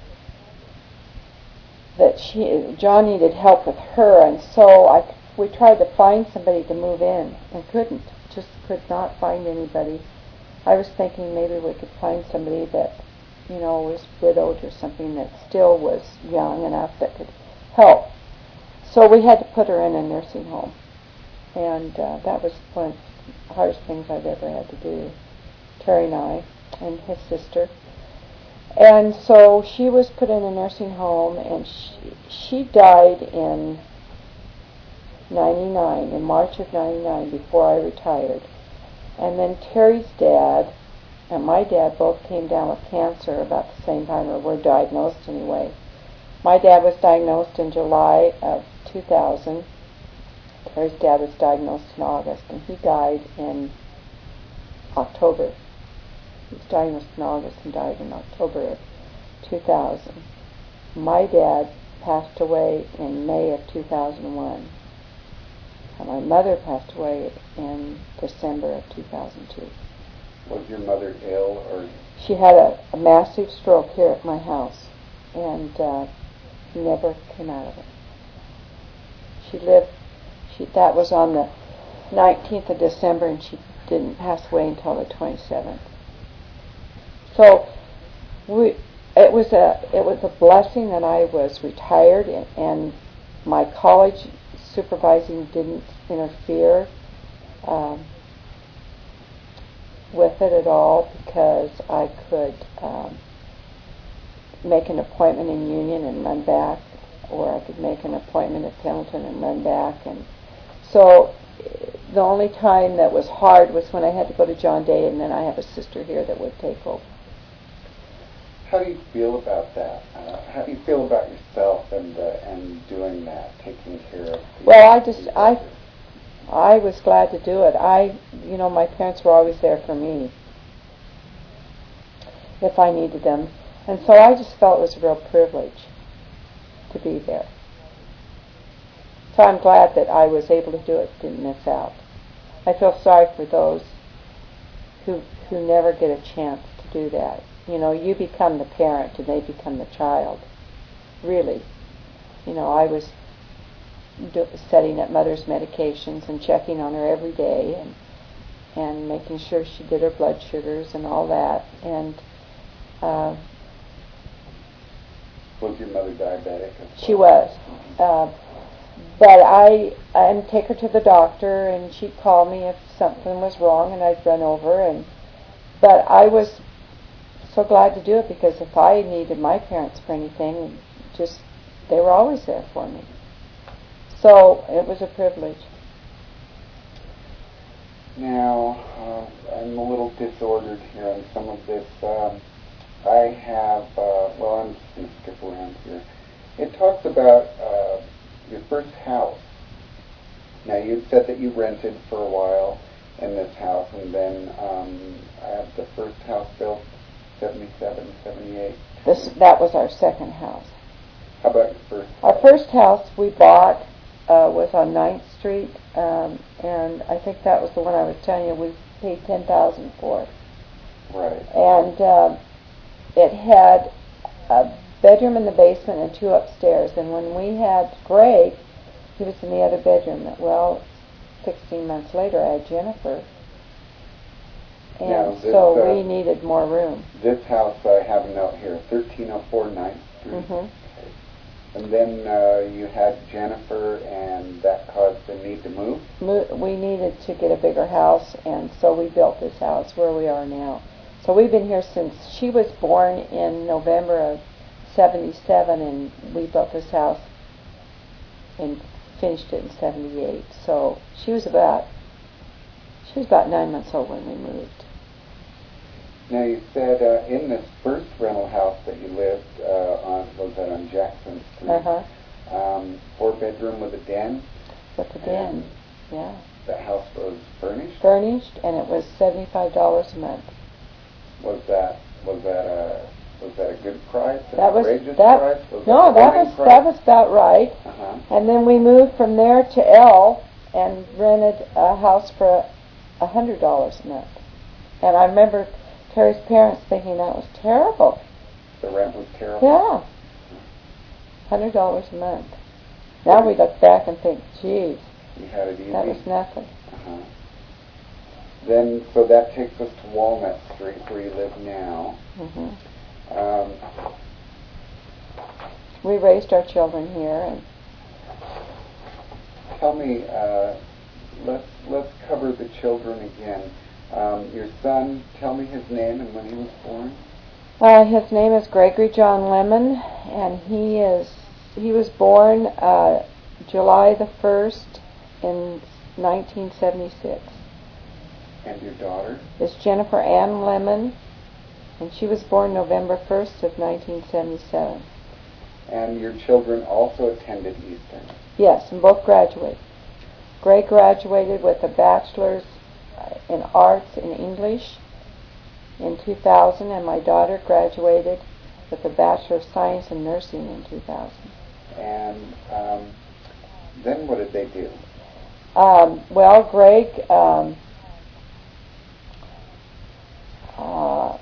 That she, John needed help with her, and so I we tried to find somebody to move in and couldn't, just could not find anybody. I was thinking maybe we could find somebody that, you know, was widowed or something that still was young enough that could help. So we had to put her in a nursing home. And uh, that was one of the hardest things I've ever had to do, Terry and I, and his sister. And so she was put in a nursing home, and she, she died in ninety-nine, in March of ninety-nine, before I retired. And then Terry's dad and my dad both came down with cancer about the same time, or were diagnosed anyway. My dad was diagnosed in July of two thousand. Terry's dad was diagnosed in August, and he died in October. He was diagnosed in August and died in October of two thousand. My dad passed away in May of two thousand one. And my mother passed away in December of two thousand two. Was your mother ill, or? She had a, a massive stroke here at my house, and uh, never came out of it. She lived, she, that was on the nineteenth of December, and she didn't pass away until the twenty-seventh. So we, it was a it was a blessing that I was retired, and, and my college supervising didn't interfere um, with it at all, because I could um, make an appointment in Union and run back, or I could make an appointment at Pendleton and run back. And so the only time that was hard was when I had to go to John Day, and then I have a sister here that would take over. How do you feel about that? Uh, how do you feel about yourself and uh, and doing that, taking care of? Well, I just I I was glad to do it. I you know my parents were always there for me if I needed them, and so I just felt it was a real privilege to be there. So I'm glad that I was able to do it, didn't miss out. I feel sorry for those who who never get a chance to do that. You know, you become the parent and they become the child. Really. You know, I was do, setting up Mother's medications and checking on her every day and and making sure she did her blood sugars and all that. And uh, was your mother diabetic? As well? She was. Uh, but I I'd take her to the doctor, and she'd call me if something was wrong, and I'd run over. And but I was so glad to do it, because if I needed my parents for anything, just they were always there for me. So it was a privilege. Now, uh, I'm a little disordered here on some of this. Um, I have, uh, well, I'm just going to skip around here. It talks about uh, your first house. Now, you said that you rented for a while in this house, and then um, I have the first house built seventy-seven, seventy-eight. This that was our second house. How about your first house? Our first house we bought uh, was on ninth Street, um, and I think that was the one I was telling you we paid ten thousand dollars for. Right. And uh, it had a bedroom in the basement and two upstairs. And when we had Greg, he was in the other bedroom. Well, sixteen months later, I had Jennifer. And now, this, so uh, we needed more room. This house I have a note here, thirteen oh four ninth Street. Mm-hmm. And then uh, you had Jennifer, and that caused the need to move? Mo- we needed to get a bigger house, and so we built this house where we are now. So we've been here since she was born in November of seventy-seven, and we built this house and finished it in seventy-eight. So she was about she was about nine months old when we moved. Now, you said uh, in this first rental house that you lived uh, on, was that on Jackson Street? Uh-huh. Um, four bedroom with a den? With a den, yeah. The house was furnished? Furnished, and it was seventy-five dollars a month. Was that was that a was that a good price? An That was outrageous that. price? Was No, that, that a was price? that was about right. Uh-huh. And then we moved from there to L and rented a house for a hundred dollars a month. And I remember Terry's parents thinking that was terrible. The rent was terrible? Yeah, hundred dollars a month. Now we look back and think, geez, You had it easy? that was nothing. Uh-huh. Then, so that takes us to Walnut Street, where you live now. Mm-hmm. Um, We raised our children here, and tell me, uh, let's let's cover the children again. Um, your son, tell me his name and when he was born. uh, his name is Gregory John Lemon, and he is he was born uh, July the first in nineteen seventy-six. And your daughter? Is Jennifer Ann Lemon, and she was born November first of nineteen seventy-seven. And your children also attended Eastern? Yes, and both graduated. Greg graduated with a bachelor's in arts in English in two thousand, and my daughter graduated with a Bachelor of Science in Nursing in two thousand. And um, then what did they do? Um, well, Greg um, uh,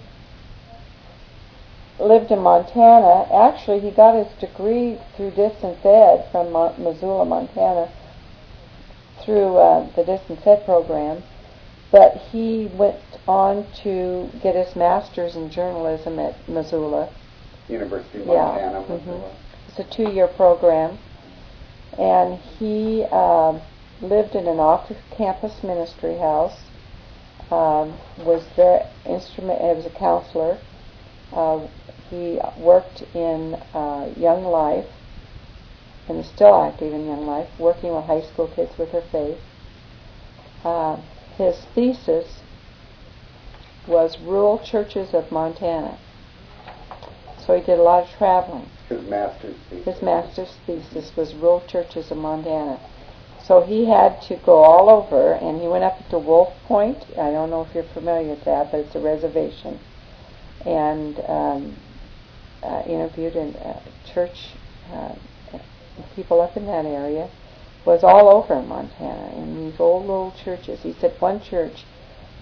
lived in Montana. Actually, he got his degree through Distance Ed from Mo- Missoula, Montana, through uh, the Distance Ed program. But he went on to get his master's in journalism at Missoula. University of Yeah. Montana, Mm-hmm. Missoula. It's a two-year program. And he um, lived in an off-campus ministry house. Um, was very instrument. He was a counselor. Uh, he worked in uh, Young Life, and is still active in Young Life, working with high school kids with their faith. Uh, his thesis was Rural Churches of Montana. So he did a lot of traveling. His master's thesis. His master's thesis was Rural Churches of Montana. So he had to go all over, and he went up to Wolf Point. I don't know if you're familiar with that, but it's a reservation. And um, uh, interviewed in uh, church uh, people up in that area. Was all over Montana in these old little churches. He said one church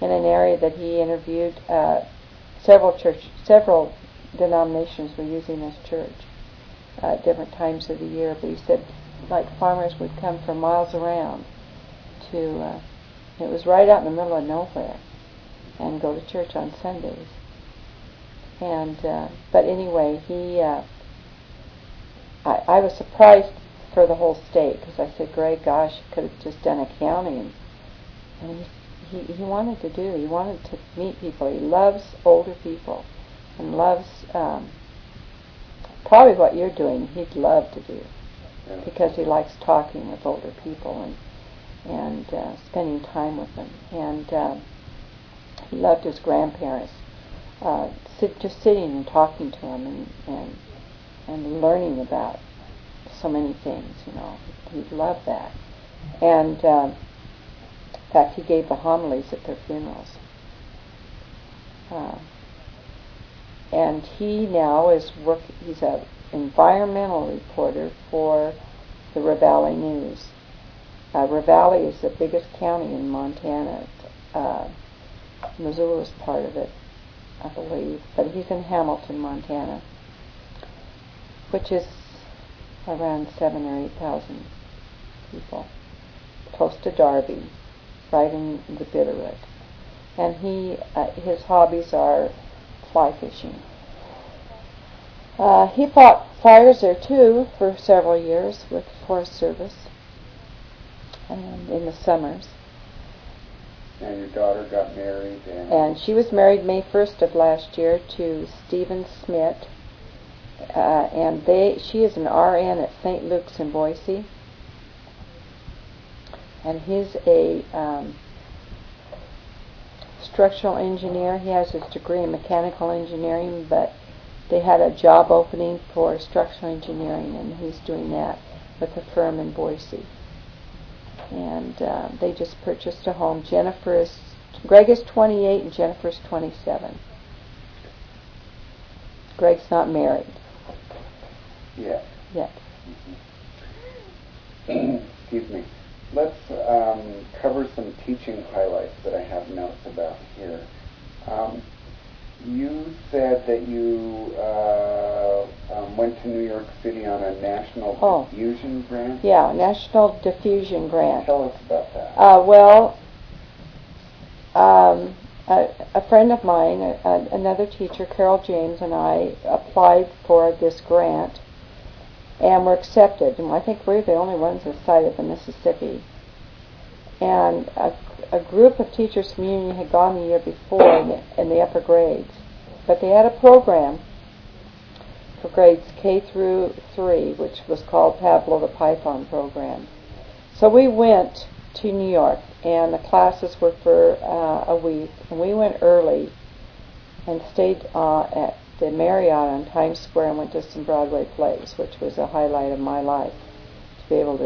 in an area that he interviewed. Uh, several church, several denominations were using this church uh, at different times of the year. But he said, like farmers would come from miles around to. Uh, it was right out in the middle of nowhere, and go to church on Sundays. And uh, but anyway, he. Uh, I, I was surprised for the whole state, because I said, Greg, gosh, you could have just done accounting. And he, he he wanted to do, he wanted to meet people. He loves older people and loves um, probably what you're doing, he'd love to do, yeah. because he likes talking with older people and and uh, spending time with them. And uh, he loved his grandparents, uh, sit, just sitting and talking to them and, and, and learning about so many things, you know. He loved that. And um, in fact, he gave the homilies at their funerals. Uh, and he now is work. He's an environmental reporter for the Ravalli News. Uh, Ravalli is the biggest county in Montana. Uh, Missoula is part of it, I believe. But he's in Hamilton, Montana, which is around seven or eight thousand people, close to Darby, right in the Bitterroot. And he, uh, his hobbies are fly fishing. Uh, he fought fires there too for several years with the Forest Service, and in the summers. And your daughter got married, and and she was married May first of last year to Stephen Smith. Uh, and they, she is an R N at Saint Luke's in Boise, and he's a um, structural engineer. He has his degree in mechanical engineering, but they had a job opening for structural engineering, and he's doing that with a firm in Boise. And uh, they just purchased a home. Jennifer is, Greg is twenty-eight, and Jennifer's twenty-seven. Greg's not married. Yes. Yet. Mm-hmm. Excuse me. Let's um, cover some teaching highlights that I have notes about here. Um, you said that you uh, um, went to New York City on a national oh. diffusion grant? Yeah, national diffusion grant. Tell us about that. Uh, well, um, a, a friend of mine, a, a, another teacher, Carol James, and I applied for this grant and were accepted. And I think we're the only ones this side of the Mississippi. And a, a group of teachers from Union had gone the year before in the, in the upper grades. But they had a program for grades K through three, which was called Pablo the Python program. So we went to New York, and the classes were for uh, a week. And we went early and stayed uh, at the Marriott on Times Square and went to some Broadway plays, which was a highlight of my life, to be able to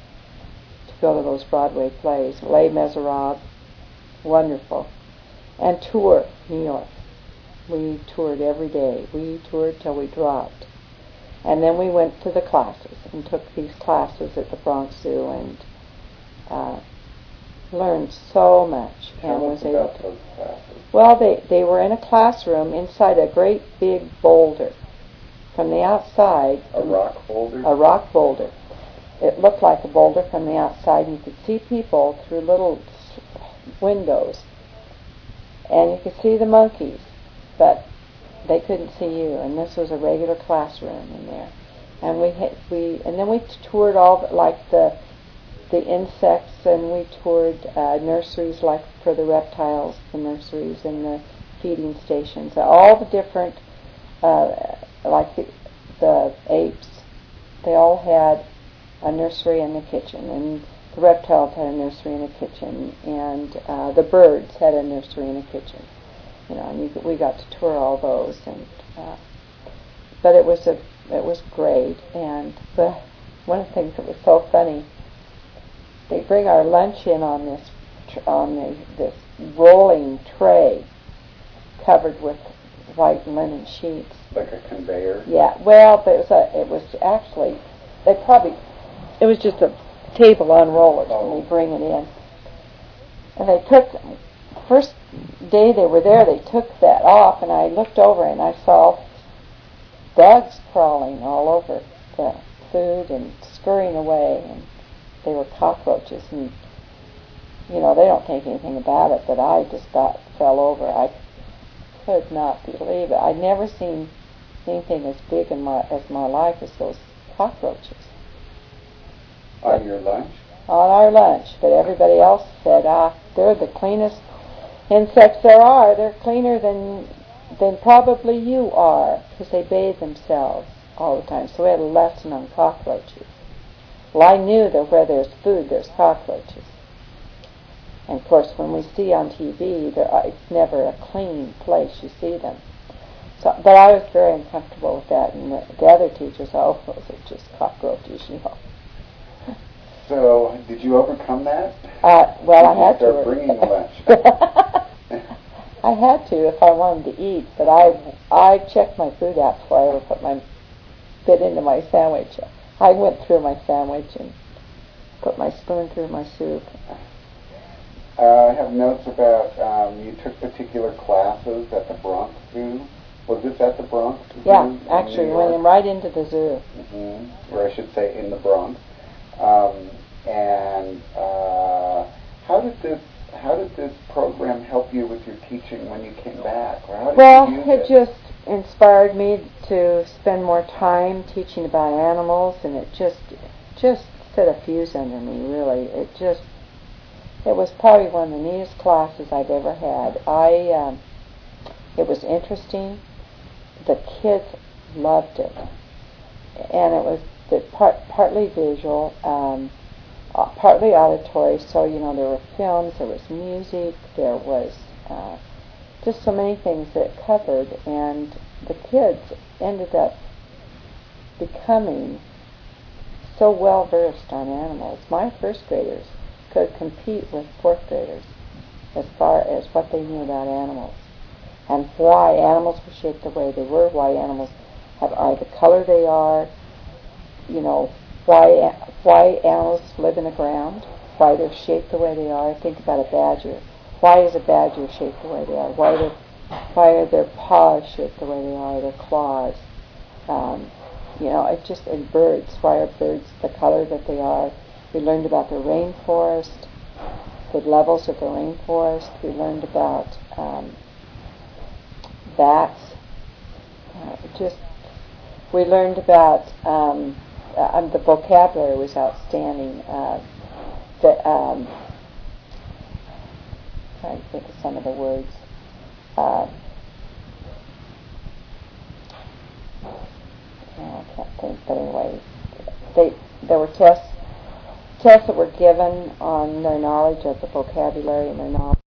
to go to those Broadway plays. Les Miserables, wonderful. And tour New York. We toured every day. We toured till we dropped. And then we went to the classes and took these classes at the Bronx Zoo and uh, learned so much. Tell and us was able about to those classes. Well, they, they were in a classroom inside a great big boulder. From the outside, A rock boulder? a rock boulder. It looked like a boulder from the outside, and you could see people through little windows. And you could see the monkeys, but they couldn't see you. And this was a regular classroom in there. And we had, we and then we toured all the, like the the insects, and we toured uh, nurseries like for the reptiles, the nurseries and the feeding stations, all the different, uh, like the, the apes, they all had a nursery in the kitchen, and the reptiles had a nursery in the kitchen, and uh, the birds had a nursery in the kitchen, you know, and you, we got to tour all those, and uh, but it was a it was great, and the, one of the things that was so funny, they bring our lunch in on this tr- on the, this rolling tray covered with white linen sheets. Like a conveyor? Yeah, well, but it was a, it was actually, they probably, it was just a table on rollers oh. when they bring it in. And they took, first day they were there, they took that off, and I looked over and I saw bugs crawling all over the food and scurrying away, and they were cockroaches. And you know, they don't think anything about it, but I just got fell over. I could not believe it. I'd never seen anything as big in my as my life as those cockroaches. On your lunch? On our lunch, but everybody else said, ah, they're the cleanest insects there are. They're cleaner than than probably you are, because they bathe themselves all the time. So we had a lesson on cockroaches. Well, I knew that where there's food, there's cockroaches. And of course, when we see on T V, there, it's never a clean place. You see them. So, but I was very uncomfortable with that, and the, the other teachers, oh, those are just cockroaches, you know. So, did you overcome that? Uh, well, did I had you start to. bringing lunch? I had to if I wanted to eat, but I I checked my food out before I ever put my bit into my sandwich. I went through my sandwich and put my spoon through my soup. Uh, I have notes about um, you took particular classes at the Bronx Zoo. Was this at the Bronx Zoo? Yeah, actually, went right into the zoo. Mm-hmm. Or I should say, in the Bronx. Um, and uh, how did this how did this program help you with your teaching when you came back? Or how did well, you use it it just inspired me to spend more time teaching about animals, and it just just set a fuse under me. Really, it just it was probably one of the neatest classes I've ever had. I um, it was interesting. The kids loved it, and it was the part, partly visual, um, uh, partly auditory. So you know, there were films, there was music, there was uh, just so many things that it covered, and the kids ended up becoming so well versed on animals. My first graders could compete with fourth graders as far as what they knew about animals and why animals were shaped the way they were, why animals have, are the color they are, you know, why why animals live in the ground, why they're shaped the way they are. Think about a badger. Why is a badger shaped the way they are? Why, do, why are their paws shaped the way they are, their claws? Um, you know, it just, and birds. Why are birds the color that they are? We learned about the rainforest, the levels of the rainforest. We learned about um, bats. Uh, just, we learned about, um, uh, the vocabulary was outstanding. Uh, the, um, trying to think of some of the words. Uh, oh, I can't think, but anyway, they, there were tests tests that were given on their knowledge of the vocabulary and their knowledge